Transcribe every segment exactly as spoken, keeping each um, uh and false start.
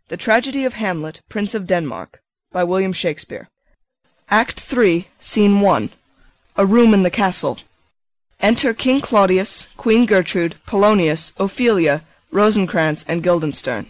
The Tragedy of Hamlet, Prince of Denmark, by William Shakespeare. Act three, Scene one. A room in the castle. Enter King Claudius, Queen Gertrude, Polonius, Ophelia, Rosencrantz, and Guildenstern.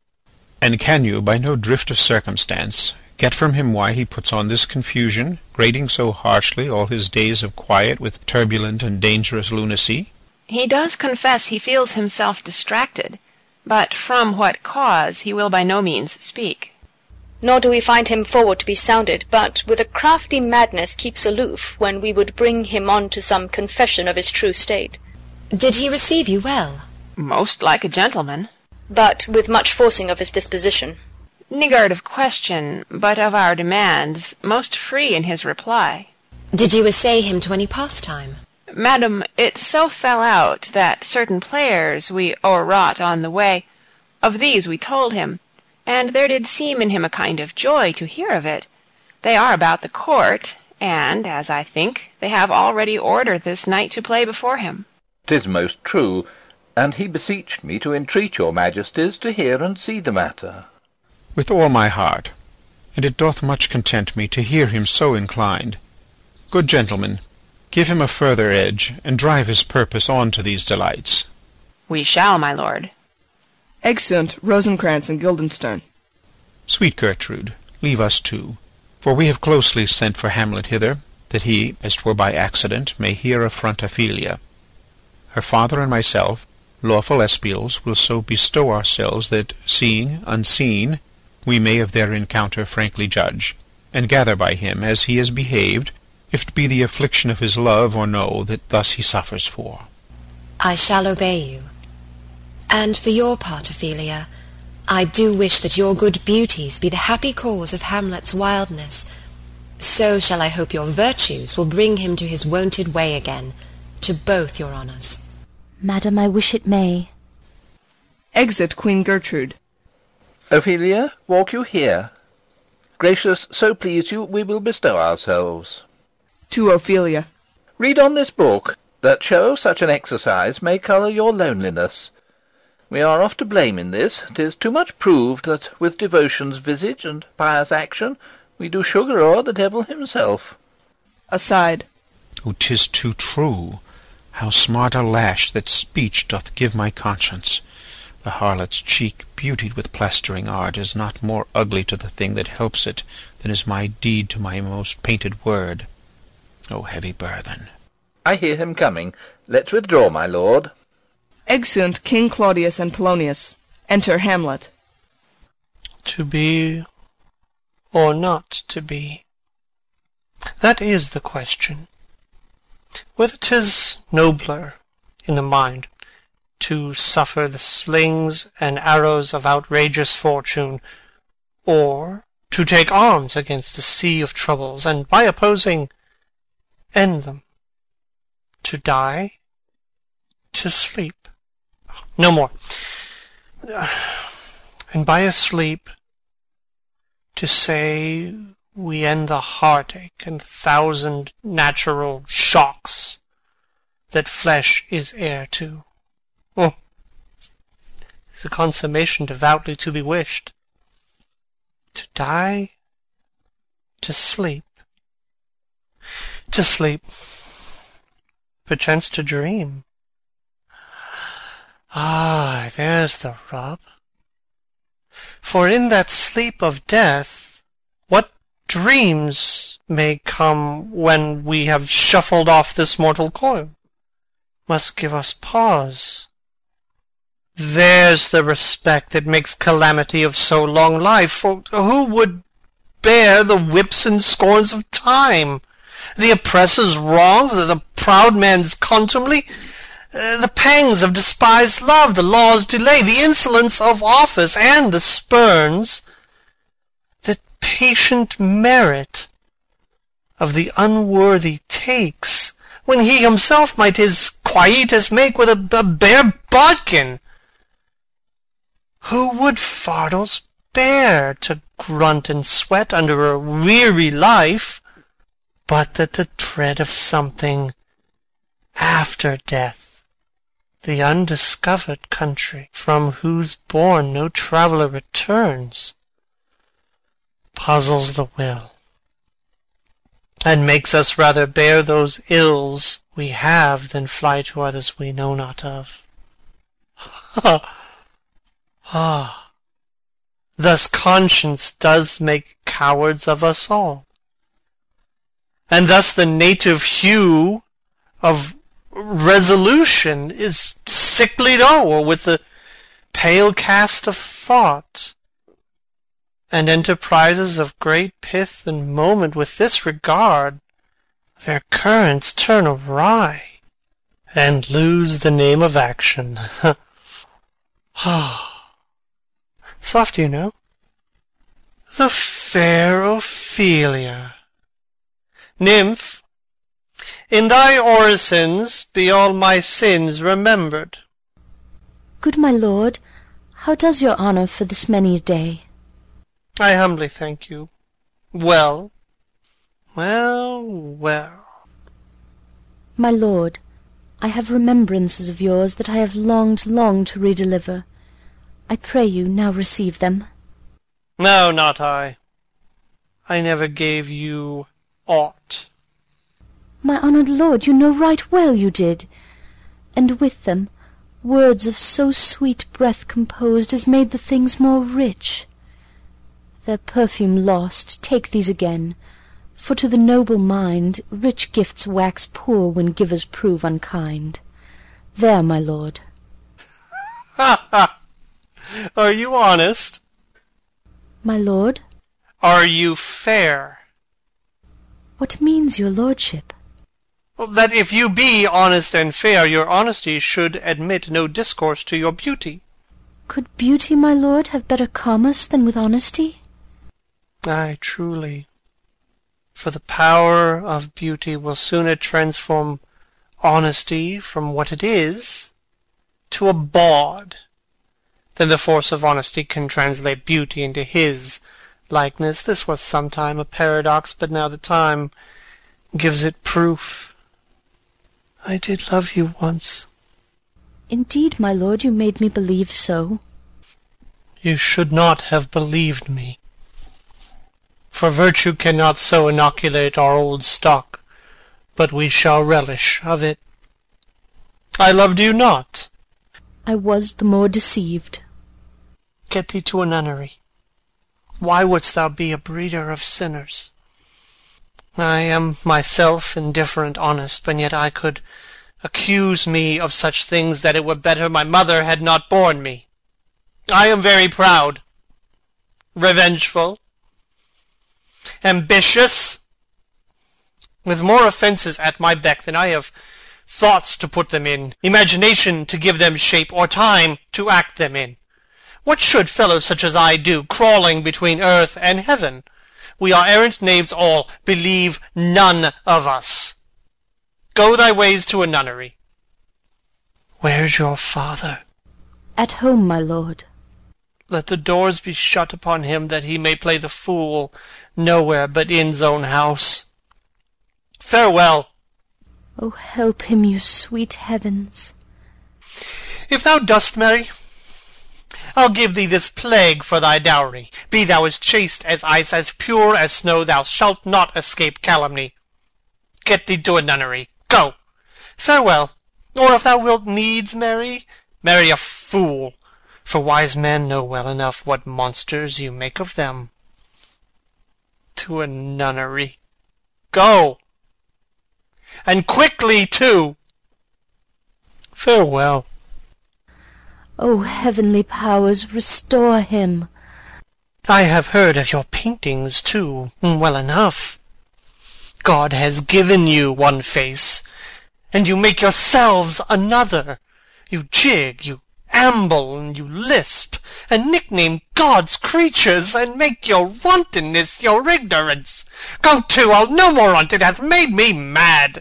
And can you, by no drift of circumstance, get from him why he puts on this confusion, grating so harshly all his days of quiet with turbulent and dangerous lunacy? He does confess he feels himself distracted, but from what cause he will by no means speak. Nor do we find him forward to be sounded, but with a crafty madness keeps aloof, when we would bring him on to some confession of his true state. Did he receive you well? Most like a gentleman. But with much forcing of his disposition. Niggard of question, but of our demands, most free in his reply. Did you essay him to any pastime? Madam, it so fell out that certain players we o'erwrought on the way, of these we told him, and there did seem in him a kind of joy to hear of it. They are about the court, and, as I think, they have already ordered this night to play before him. 'Tis most true, and he beseeched me to entreat your majesties to hear and see the matter. With all my heart, and it doth much content me to hear him so inclined. Good gentlemen, give him a further edge, and drive his purpose on to these delights. We shall, my lord. Exeunt Rosencrantz and Guildenstern. Sweet Gertrude, leave us too, for we have closely sent for Hamlet hither, that he, as 'twere by accident, may here affront Ophelia. Her father and myself, lawful espials, will so bestow ourselves that, seeing, unseen, we may of their encounter frankly judge, and gather by him as he has behaved, if it be the affliction of his love or no that thus he suffers for. I shall obey you. And for your part, Ophelia, I do wish that your good beauties be the happy cause of Hamlet's wildness. So shall I hope your virtues will bring him to his wonted way again, to both your honours. Madam, I wish it may. Exit Queen Gertrude. Ophelia, walk you here. Gracious, so please you, we will bestow ourselves. To Ophelia. Read on this book, that show such an exercise may colour your loneliness. We are oft to blame in this. 'Tis too much proved that with devotion's visage and pious action we do sugar o'er the devil himself. Aside. O, 'tis too true. How smart a lash that speech doth give my conscience! The harlot's cheek, beautied with plastering art, is not more ugly to the thing that helps it than is my deed to my most painted word. O heavy burthen! I hear him coming. Let's withdraw, my lord. Exeunt King Claudius and Polonius. Enter Hamlet. To be or not to be? That is the question. Whether 'tis nobler in the mind to suffer the slings and arrows of outrageous fortune, or to take arms against the sea of troubles, and by opposing end them. To die, to sleep. No more. And by a sleep, to say we end the heartache and the thousand natural shocks that flesh is heir to. Oh, it's a consummation devoutly to be wished. To die, to sleep. To sleep, perchance to dream. Ah, there's the rub. For in that sleep of death, what dreams may come when we have shuffled off this mortal coil, must give us pause. There's the respect that makes calamity of so long life, for who would bear the whips and scorns of time, the oppressor's wrongs, the proud man's contumely, Uh, the pangs of despised love, the law's delay, the insolence of office, and the spurns, that patient merit of the unworthy takes, when he himself might his quietus make with a, a bare bodkin? Who would fardels bear to grunt and sweat under a weary life, but that the dread of something after death the undiscovered country, from whose bourne no traveller returns, puzzles the will, and makes us rather bear those ills we have than fly to others we know not of. Ah, thus conscience does make cowards of us all, and thus the native hue of resolution is sicklied o'er with the pale cast of thought, and enterprises of great pith and moment with this regard their currents turn awry, and lose the name of action. Soft, you know. The fair Ophelia. Nymph, in thy orisons be all my sins remembered. Good my lord, how does your honour for this many a day? I humbly thank you. Well, well, well. My lord, I have remembrances of yours that I have longed long to redeliver. I pray you now receive them. No, not I. I never gave you aught. My honoured lord, you know right well you did. And with them words of so sweet breath composed as made the things more rich. Their perfume lost, take these again, for to the noble mind rich gifts wax poor when givers prove unkind. There, my lord. Ha ha! Are you honest? My lord? Are you fair? What means your lordship? That if you be honest and fair, your honesty should admit no discourse to your beauty. Could beauty, my lord, have better commerce than with honesty? Ay, truly. For the power of beauty will sooner transform honesty from what it is to a bawd than the force of honesty can translate beauty into his likeness. This was sometime a paradox, but now the time gives it proof. I did love you once. Indeed, my lord, you made me believe so. You should not have believed me, for virtue cannot so inoculate our old stock, but we shall relish of it. I loved you not. I was the more deceived. Get thee to a nunnery. Why wouldst thou be a breeder of sinners? I am myself indifferent honest, and yet I could accuse me of such things that it were better my mother had not borne me. I am very proud, revengeful, ambitious, with more offences at my beck than I have thoughts to put them in, imagination to give them shape, or time to act them in. What should fellows such as I do, crawling between earth and heaven? We are errant knaves all, believe none of us. Go thy ways to a nunnery. Where's your father? At home, my lord. Let the doors be shut upon him, that he may play the fool nowhere but in's own house. Farewell. Oh, help him, you sweet heavens. If thou dost marry, I'll give thee this plague for thy dowry. Be thou as chaste as ice, as pure as snow, thou shalt not escape calumny. Get thee to a nunnery. Go. Farewell. Or if thou wilt needs marry, marry a fool, for wise men know well enough what monsters you make of them. To a nunnery. Go. And quickly, too. Farewell. O heavenly powers, restore him. I have heard of your paintings, too, well enough. God has given you one face, and you make yourselves another. You jig, you amble, and you lisp, and nickname God's creatures, and make your wantonness your ignorance. Go to, I'll no more on't, it hath made me mad.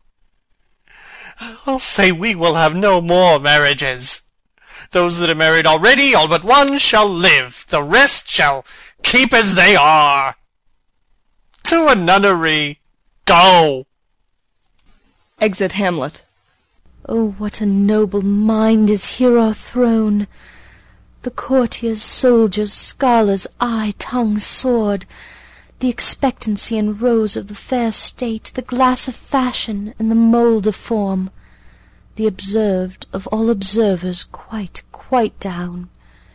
I'll say we will have no more marriages. Those that are married already, all but one, shall live. The rest shall keep as they are. To a nunnery. Go. Exit Hamlet. Oh, what a noble mind is here o'erthrown! The courtiers, soldiers, scholars, eye, tongue, sword, the expectancy and rose of the fair state, the glass of fashion and the mould of form, the observed of all observers quite, quite down.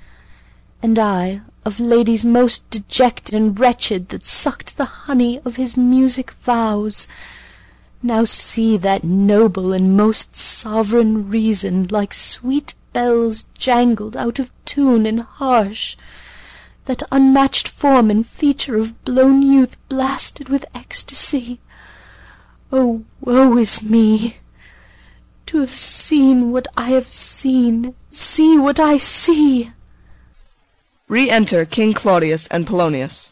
And I, of ladies most dejected and wretched, that sucked the honey of his music vows, now see that noble and most sovereign reason, like sweet bells jangled out of tune and harsh, that unmatched form and feature of blown youth blasted with ecstasy. Oh, woe is me! To have seen what I have seen, see what I see! Re-enter King Claudius and Polonius.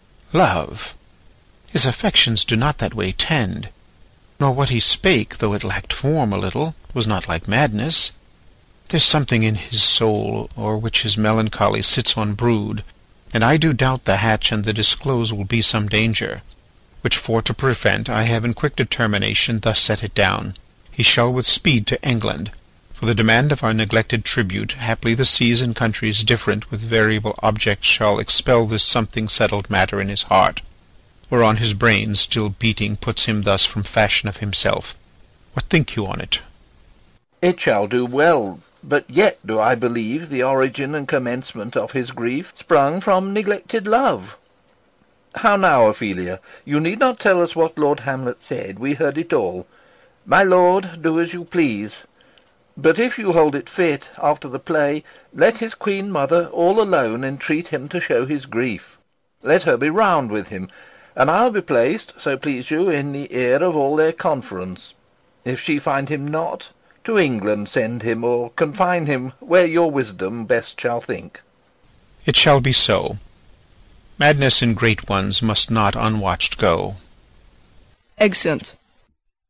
Love, his affections do not that way tend, nor what he spake, though it lacked form a little, was not like madness. There's something in his soul, o'er which his melancholy sits on brood, and I do doubt the hatch and the disclose will be some danger, which for to prevent I have in quick determination thus set it down. He shall with speed to England, for the demand of our neglected tribute, haply the seas and countries different with variable objects shall expel this something settled matter in his heart, whereon his brain still beating puts him thus from fashion of himself. What think you on it? It shall do well, but yet do I believe the origin and commencement of his grief sprung from neglected love. How now, Ophelia? You need not tell us what Lord Hamlet said. We heard it all. My lord, do as you please. But if you hold it fit, after the play, let his queen mother all alone entreat him to show his grief. Let her be round with him, and I'll be placed, so please you, in the ear of all their conference. If she find him not, to England send him, or confine him where your wisdom best shall think. It shall be so. Madness in great ones must not unwatched go. Exeunt.